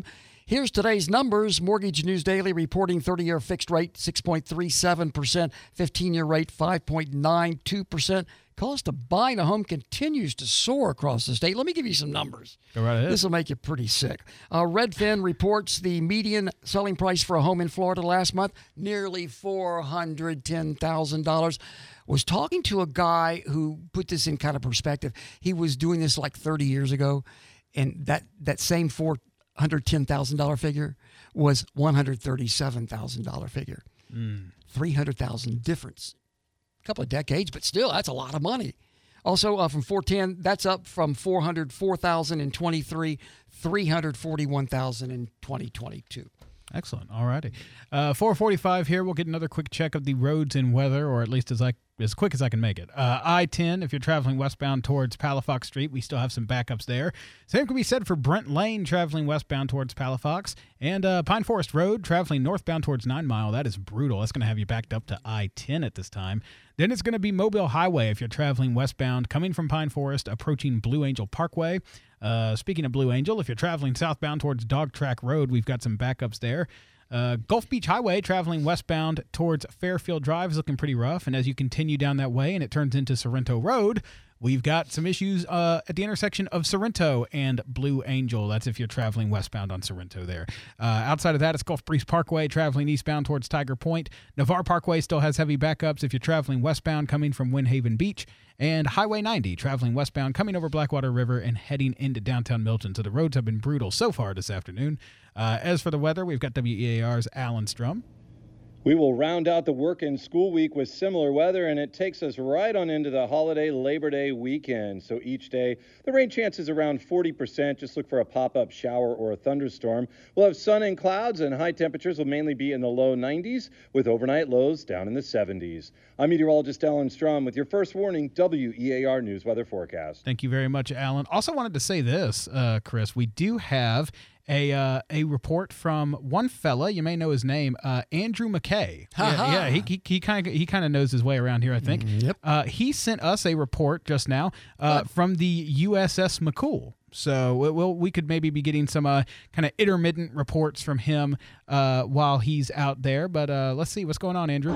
Here's today's numbers. Mortgage News Daily reporting thirty-year fixed rate six point three seven percent, fifteen-year rate five point nine two percent. Cost of buying a home continues to soar across the state. Let me give you some numbers. Go right ahead. This will make you pretty sick. Uh, Redfin reports the median selling price for a home in Florida last month, nearly four hundred ten thousand dollars. Was talking to a guy who put this in kind of perspective. He was doing this like thirty years ago, and that, that same four hundred ten thousand dollars figure was one hundred thirty-seven thousand dollars figure. Mm. three hundred thousand dollars difference. Couple of decades, but still, that's a lot of money. Also, uh, from four ten, that's up from four hundred four thousand in twenty-three, three hundred forty-one thousand in twenty twenty-two. Excellent. All righty. Uh, four forty-five here. We'll get another quick check of the roads and weather, or at least as I as quick as I can make it. Uh, I ten, if you're traveling westbound towards Palafox Street, we still have some backups there. Same can be said for Brent Lane, traveling westbound towards Palafox. And uh, Pine Forest Road, traveling northbound towards Nine Mile. That is brutal. That's going to have you backed up to I ten at this time. Then it's going to be Mobile Highway if you're traveling westbound, coming from Pine Forest, approaching Blue Angel Parkway. Uh, speaking of Blue Angel, if you're traveling southbound towards Dog Track Road, we've got some backups there. Uh, Gulf Beach Highway, traveling westbound towards Fairfield Drive, is looking pretty rough. And as you continue down that way and it turns into Sorrento Road, we've got some issues uh, at the intersection of Sorrento and Blue Angel. That's if you're traveling westbound on Sorrento there. Uh, outside of that, it's Gulf Breeze Parkway, traveling eastbound towards Tiger Point. Navarre Parkway still has heavy backups if you're traveling westbound coming from Windhaven Beach. And Highway ninety, traveling westbound, coming over Blackwater River and heading into downtown Milton. So the roads have been brutal so far this afternoon. Uh, as for the weather, we've got W E A R's Alan Strum. We will round out the work and school week with similar weather, and it takes us right on into the holiday Labor Day weekend. So each day, the rain chance is around forty percent. Just look for a pop-up shower or a thunderstorm. We'll have sun and clouds, and high temperatures will mainly be in the low nineties, with overnight lows down in the seventies. I'm meteorologist Alan Strum with your first warning W E A R News Weather Forecast. Thank you very much, Alan. Also wanted to say this, uh, Chris. We do have a uh, a report from one fella, you may know his name, uh, Andrew McKay. Yeah, yeah, he he he kind of he kind of knows his way around here, I think. Mm, yep. Uh, he sent us a report just now uh, from the U S S McCool. So we'll, we could maybe be getting some uh, kind of intermittent reports from him uh, while he's out there. But uh, let's see what's going on, Andrew.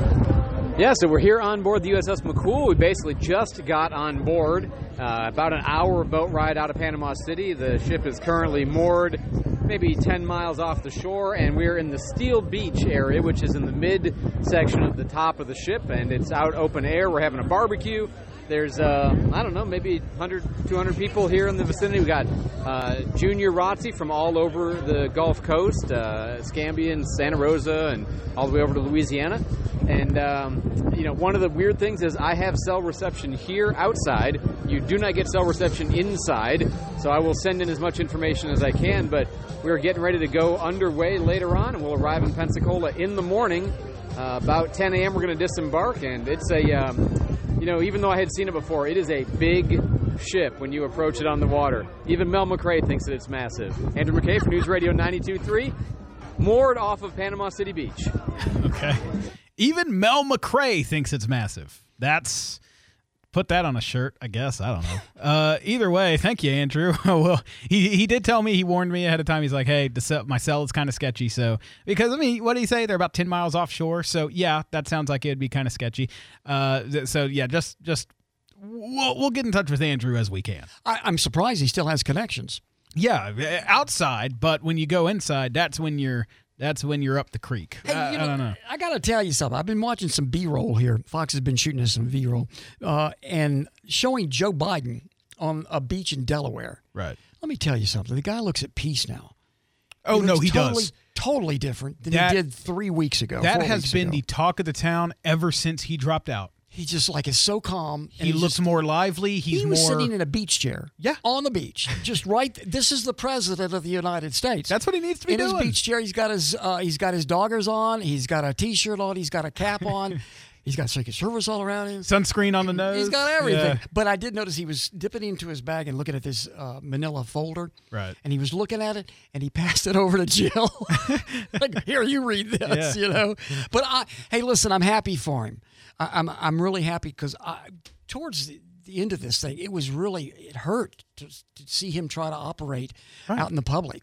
Yeah, so we're here on board the U S S McCool. We basically just got on board, uh, about an hour boat ride out of Panama City. The ship is currently moored maybe ten miles off the shore, and we're in the Steel Beach area, which is in the mid section of the top of the ship, and it's out open air. We're having a barbecue. There's, uh, I don't know, maybe one hundred, two hundred people here in the vicinity. We got uh, Junior R O T C from all over the Gulf Coast, uh, Escambia and Santa Rosa, and all the way over to Louisiana. And, um, you know, one of the weird things is I have cell reception here outside. You do not get cell reception inside, so I will send in as much information as I can. But we're getting ready to go underway later on, and we'll arrive in Pensacola in the morning. Uh, about ten a.m. we're going to disembark, and it's a... Um, You know, even though I had seen it before, it is a big ship when you approach it on the water. Even Mel McRae thinks that it's massive. Andrew McKay for News Radio ninety-two point three, moored off of Panama City Beach. Okay. Even Mel McRae thinks it's massive. That's... Put that on a shirt, I guess. I don't know. Uh, either way, thank you, Andrew. Well, he he did tell me, he warned me ahead of time. He's like, hey, the cell, my cell is kind of sketchy. So, because, I mean, what did he say? They're about ten miles offshore. So, yeah, that sounds like it'd be kind of sketchy. Uh, so, yeah, just, just we'll, we'll get in touch with Andrew as we can. I, I'm surprised he still has connections. Yeah, outside, but when you go inside, that's when you're... That's when you're up the creek. Hey, I, you know, I don't know. I got to tell you something. I've been watching some B-roll here. Fox has been shooting us some B-roll uh, and showing Joe Biden on a beach in Delaware. Right. Let me tell you something. The guy looks at peace now. Oh, he no, he totally, does. Totally different than that, he did three weeks ago. That has weeks been ago. the talk of the town ever since he dropped out. He just like is so calm. He looks just, more lively. He's he was more... sitting in a beach chair. Yeah. On the beach. Just right. This is the president of the United States. That's what he needs to be in doing. In his beach chair, he's got his uh, he's got his doggers on. He's got a T-shirt on. He's got a cap on. He's got Secret Service all around him. Sunscreen on the nose. He's got everything. Yeah. But I did notice he was dipping into his bag and looking at this uh, manila folder. Right. And he was looking at it, and he passed it over to Jill. Like, here, you read this, yeah. you know. But, I, hey, listen, I'm happy for him. I, I'm I'm really happy because towards the, the end of this thing, it was really, it hurt to, to see him try to operate right. out in the public.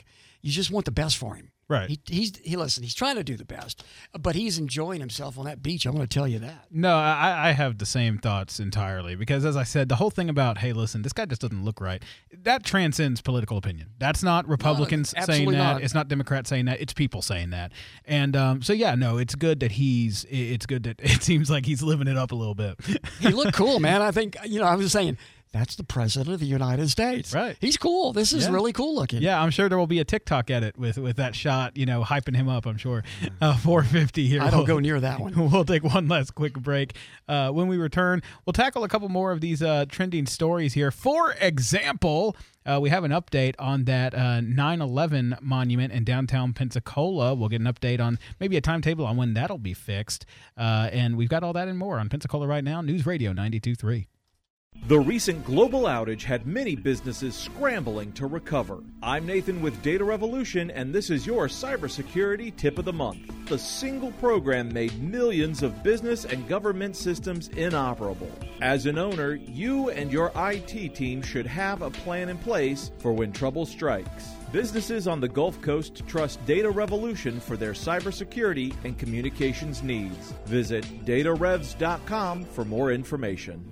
you just want the best for him. Right. He, he's he listen. He's trying to do the best, but he's enjoying himself on that beach. I'm going to tell you that. No, I, I have the same thoughts entirely because, as I said, the whole thing about, hey, listen, this guy just doesn't look right, that transcends political opinion. That's not Republicans no, saying that. Not. It's not Democrats saying that. It's people saying that. And um, so, yeah, no, it's good that he's. It's good that it seems like he's living it up a little bit. He looked cool, man. I think you know. I was saying. That's the president of the United States. Right. He's cool. This is yeah. really cool looking. Yeah, I'm sure there will be a TikTok edit with with that shot, you know, hyping him up, I'm sure. Uh, four fifty here. I don't we'll, go near that one. We'll take one last quick break. Uh, when we return, we'll tackle a couple more of these uh, trending stories here. For example, uh, we have an update on that uh, nine eleven monument in downtown Pensacola. We'll get an update on maybe a timetable on when that'll be fixed. Uh, and we've got all that and more on Pensacola Right Now, News Radio ninety-two point three. The recent global outage had many businesses scrambling to recover. I'm Nathan with Data Revolution, and this is your cybersecurity tip of the month. The single program made millions of business and government systems inoperable. As an owner, you and your I T team should have a plan in place for when trouble strikes. Businesses on the Gulf Coast trust Data Revolution for their cybersecurity and communications needs. Visit data revs dot com for more information.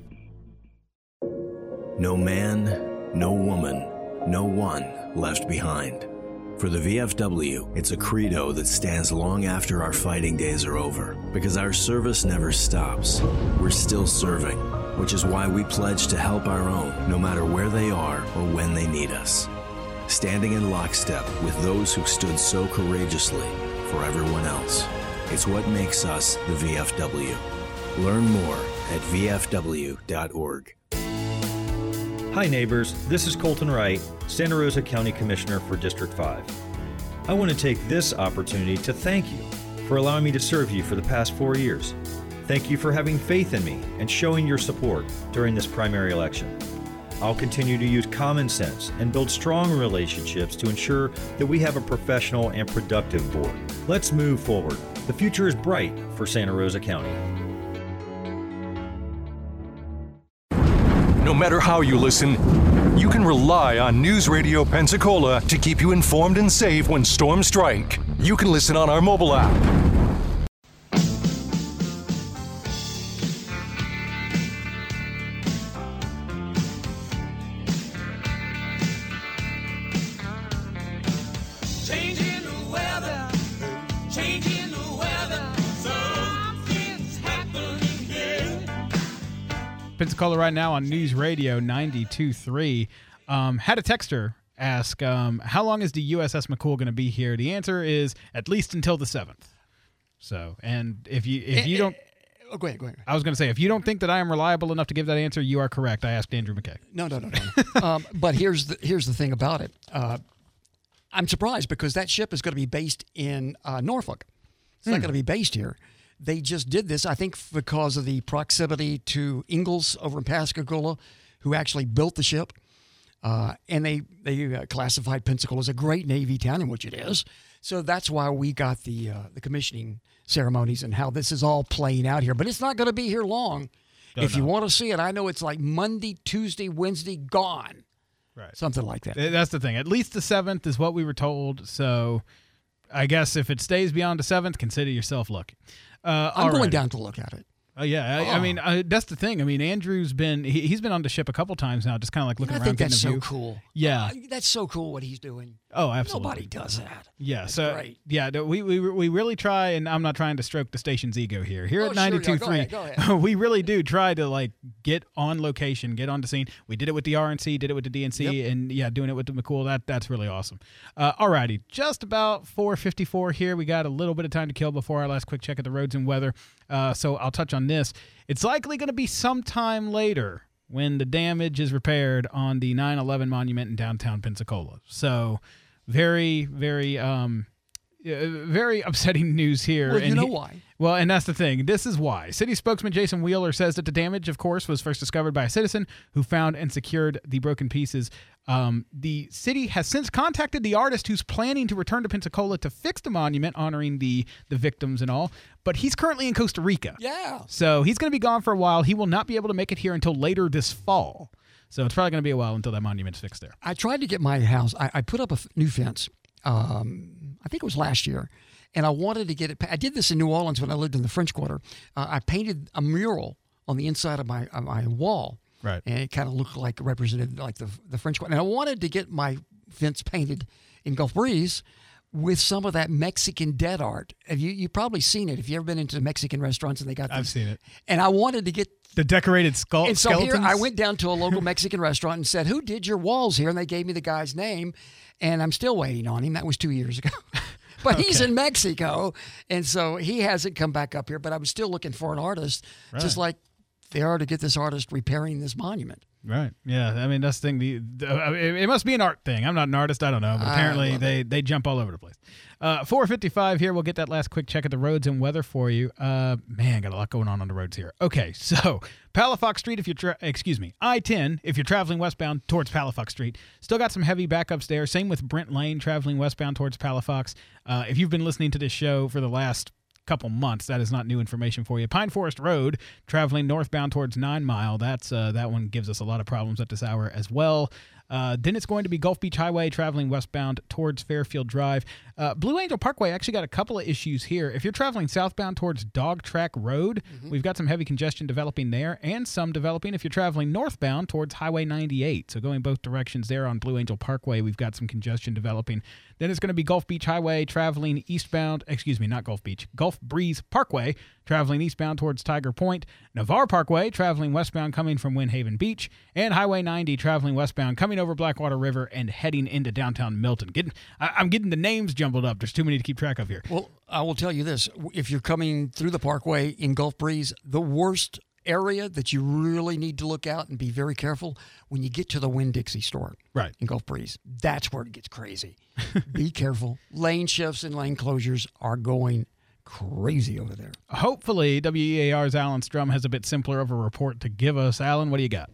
No man, no woman, no one left behind. For the V F W, it's a credo that stands long after our fighting days are over, because our service never stops. We're still serving, which is why we pledge to help our own, no matter where they are or when they need us. Standing in lockstep with those who stood so courageously for everyone else. It's what makes us the V F W. Learn more at v f w dot org. Hi neighbors, this is Colton Wright, Santa Rosa County Commissioner for District five. I want to take this opportunity to thank you for allowing me to serve you for the past four years. Thank you for having faith in me and showing your support during this primary election. I'll continue to use common sense and build strong relationships to ensure that we have a professional and productive board. Let's move forward. The future is bright for Santa Rosa County. No matter how you listen, you can rely on News Radio Pensacola to keep you informed and safe when storms strike. You can listen on our mobile app. Pensacola Right Now on News Radio ninety-two point three. Um, had a texter ask, um, how long is the U S S McCool going to be here? The answer is at least until the seventh. So, and if you if you don't... Oh, go ahead, go ahead. I was going to say, if you don't think that I am reliable enough to give that answer, you are correct. I asked Andrew McKay. No, no, no, no. um, but here's the, here's the thing about it. Uh, I'm surprised because that ship is going to be based in uh, Norfolk. It's not Hmm. going to be based here. They just did this, I think, because of the proximity to Ingalls over in Pascagoula, who actually built the ship. Uh, and they, they uh, classified Pensacola as a great Navy town, in which it is. So that's why we got the uh, the commissioning ceremonies and how this is all playing out here. But it's not going to be here long. No, if no. you want to see it, I know it's like Monday, Tuesday, Wednesday, gone. Right. Something like that. That's the thing. At least the seventh is what we were told. So I guess if it stays beyond the seventh, consider yourself lucky. Uh, I'm going alrighty. down to look at it. Oh yeah, I, I mean uh, that's the thing. I mean, Andrew's been he, he's been on the ship a couple times now, just kind of like looking I around. think that's getting a so view. cool. Yeah, Uh, that's so cool what he's doing. Oh, absolutely. Nobody does that. Yeah, That's so great. yeah, no, we, we we really try, and I'm not trying to stroke the station's ego here. Here Oh, at sure, yeah, ninety-two go point ahead, three, go ahead. we really do try to like get on location, get on the scene. We did it with the R N C, did it with the D N C, Yep. and yeah, doing it with the McCool. That that's really awesome. Uh, alrighty, just about four fifty-four here. We got a little bit of time to kill before our last quick check of the roads and weather. Uh, so I'll touch on this. It's likely going to be sometime later when the damage is repaired on the nine eleven monument in downtown Pensacola. So very, very, um, uh, very upsetting news here. Well, you And know he- why. Well, and that's the thing. This is why. City spokesman Jason Wheeler says that the damage, of course, was first discovered by a citizen who found and secured the broken pieces. Um, the city has since contacted the artist who's planning to return to Pensacola to fix the monument, honoring the the victims and all. But he's currently in Costa Rica. Yeah. So he's going to be gone for a while. He will not be able to make it here until later this fall. So it's probably going to be a while until that monument's fixed there. I tried to get my house. I, I put up a f- new fence Um, I think it was last year. And I wanted to get it. I did this in New Orleans when I lived in the French Quarter. Uh, I painted a mural on the inside of my of my wall. Right. And it kind of looked like represented like the the French Quarter. And I wanted to get my fence painted in Gulf Breeze with some of that Mexican dead art. Have you you probably seen it if you ever been into Mexican restaurants and they got. I've seen it. And I wanted to get the decorated skull. And so skeletons? here I went down to a local Mexican restaurant and said, "Who did your walls here?" And they gave me the guy's name, and I'm still waiting on him. That was two years ago. But okay. He's in Mexico, and so he hasn't come back up here. But I'm still looking for an artist, right. just like they are to get this artist repairing this monument. Right. Yeah. I mean, that's the thing. The, the it, it must be an art thing. I'm not an artist. I don't know. But apparently they, they jump all over the place. Uh, four fifty-five here. We'll get that last quick check of the roads and weather for you. Uh, man, got a lot going on on the roads here. Okay. So Palafox Street, if you're, tra- excuse me, I ten, if you're traveling westbound towards Palafox Street, still got some heavy backups there. Same with Brent Lane, traveling westbound towards Palafox. Uh, if you've been listening to this show for the last couple months, that is not new information for you. Pine Forest Road, traveling northbound towards Nine Mile. That's uh, that one gives us a lot of problems at this hour as well. Uh, then it's going to be Gulf Beach Highway, traveling westbound towards Fairfield Drive. Uh, Blue Angel Parkway actually got a couple of issues here. If you're traveling southbound towards Dog Track Road, mm-hmm. we've got some heavy congestion developing there, and some developing if you're traveling northbound towards Highway ninety-eight. So going both directions there on Blue Angel Parkway, we've got some congestion developing. Then it's going to be Gulf Beach Highway, traveling eastbound, excuse me, not Gulf Beach, Gulf Breeze Parkway, traveling eastbound towards Tiger Point. Navarre Parkway, traveling westbound coming from Windhaven Beach, and Highway ninety, traveling westbound coming over Blackwater River and heading into downtown Milton. Getting, I, I'm getting the names jumbled up. There's too many to keep track of here. Well, I will tell you this. If you're coming through the parkway in Gulf Breeze, the worst area that you really need to look out and be very careful when you get to the Winn-Dixie store right. in Gulf Breeze. That's where it gets crazy. Be careful. Lane shifts and lane closures are going crazy over there. Hopefully, W E A R's Alan Strum has a bit simpler of a report to give us. Alan, what do you got?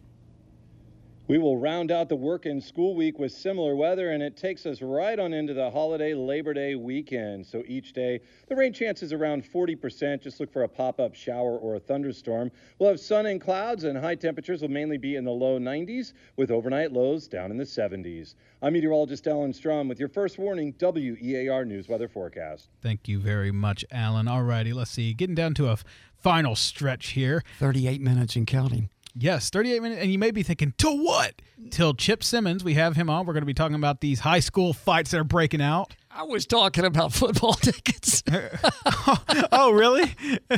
We will round out the work and school week with similar weather, and it takes us right on into the holiday Labor Day weekend. So each day, the rain chance is around forty percent. Just look for a pop-up shower or a thunderstorm. We'll have sun and clouds, and high temperatures will mainly be in the low nineties, with overnight lows down in the seventies. I'm meteorologist Alan Strum with your first warning W E A R News Weather Forecast. Thank you very much, Alan. All righty, let's see. Getting down to a f- final stretch here. thirty-eight minutes and counting. Yes, thirty-eight minutes, and you may be thinking, to what? Till Chip Simmons, we have him on. We're going to be talking about these high school fights that are breaking out. I was talking about football tickets. Oh, really?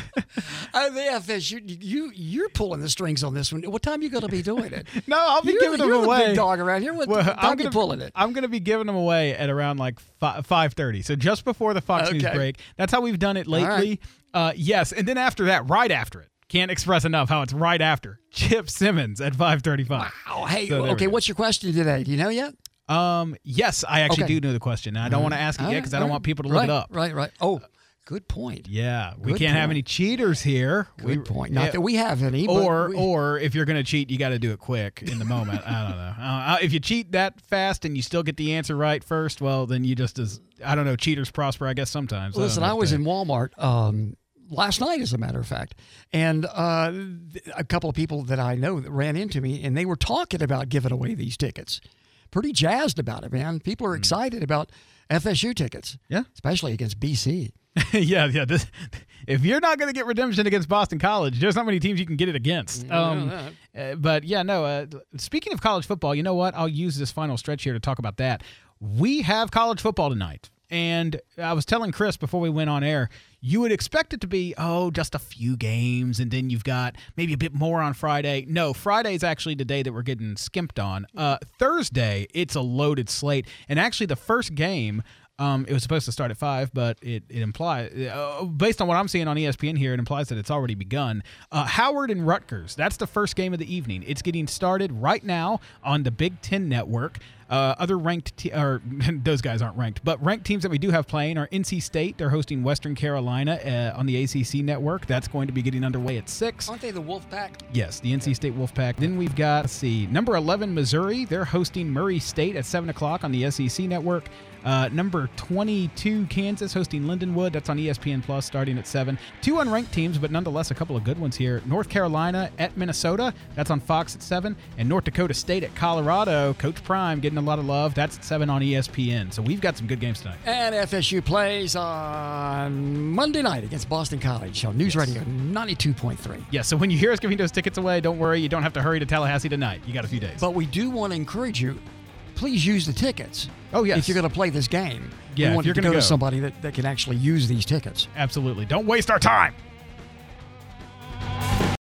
I, the F S U, you, you're pulling the strings on this one. What time are you going to be doing it? No, I'll be you're, giving them you're away. You're the big dog around here. What well, time I'm are you gonna, pulling it? I'm going to be giving them away at around like five thirty, so just before the Fox okay. News break. That's how we've done it lately. Right. Uh, yes, and then after that, right after it. Can't express enough how it's right after Chip Simmons at five thirty-five. Wow. Hey, so okay, what's your question today? Do you know yet? Um, yes, I actually okay. do know the question. I don't right. want to ask it all yet right. because I don't right. want people to look right. it up. Right, right. Oh, good point. Yeah, we good can't point. have any cheaters here. Good we, point. Not yeah, that we have any. Or, but we... or if you're going to cheat, you got to do it quick in the moment. I don't know. Uh, if you cheat that fast and you still get the answer right first, well, then you just as I don't know. Cheaters prosper, I guess sometimes. Listen, I, I was to... in Walmart. Um, Last night, as a matter of fact, and uh, a couple of people that I know that ran into me, and they were talking about giving away these tickets. Pretty jazzed about it, man. People are excited about F S U tickets. Yeah. Especially against B C. yeah, yeah. This, if you're not going to get redemption against Boston College, there's not many teams you can get it against. Um, uh, but, yeah, no, uh, speaking of college football, you know what? I'll use this final stretch here to talk about that. We have college football tonight. And I was telling Chris before we went on air, you would expect it to be, oh, just a few games, and then you've got maybe a bit more on Friday. No, Friday is actually the day that we're getting skimped on. Uh, Thursday, it's a loaded slate. And actually the first game, um, it was supposed to start at five, but it, it implies, uh, based on what I'm seeing on E S P N here, it implies that it's already begun. Uh, Howard and Rutgers, that's the first game of the evening. It's getting started right now on the Big Ten Network. Uh, other ranked, te- or those guys aren't ranked, but ranked teams that we do have playing are N C State. They're hosting Western Carolina uh, on the A C C network. That's going to be getting underway at six. Aren't they the Wolfpack? Yes, the N C State Wolfpack. Then we've got, let's see, number eleven, Missouri. They're hosting Murray State at seven o'clock on the S E C network. Uh, number twenty-two, Kansas hosting Lindenwood. That's on E S P N Plus starting at seven. Two unranked teams, but nonetheless a couple of good ones here. North Carolina at Minnesota. That's on Fox at seven. And North Dakota State at Colorado. Coach Prime getting a lot of love. That's at seven on E S P N. So we've got some good games tonight. And F S U plays on Monday night against Boston College on News yes. Radio ninety-two point three. Yeah, so when you hear us giving those tickets away, don't worry. You don't have to hurry to Tallahassee tonight. You got a few days. But we do want to encourage you, please use the tickets. Oh, yes. If you're going to play this game. Yeah, we want if you're to going go to to somebody that, that can actually use these tickets. Absolutely. Don't waste our time.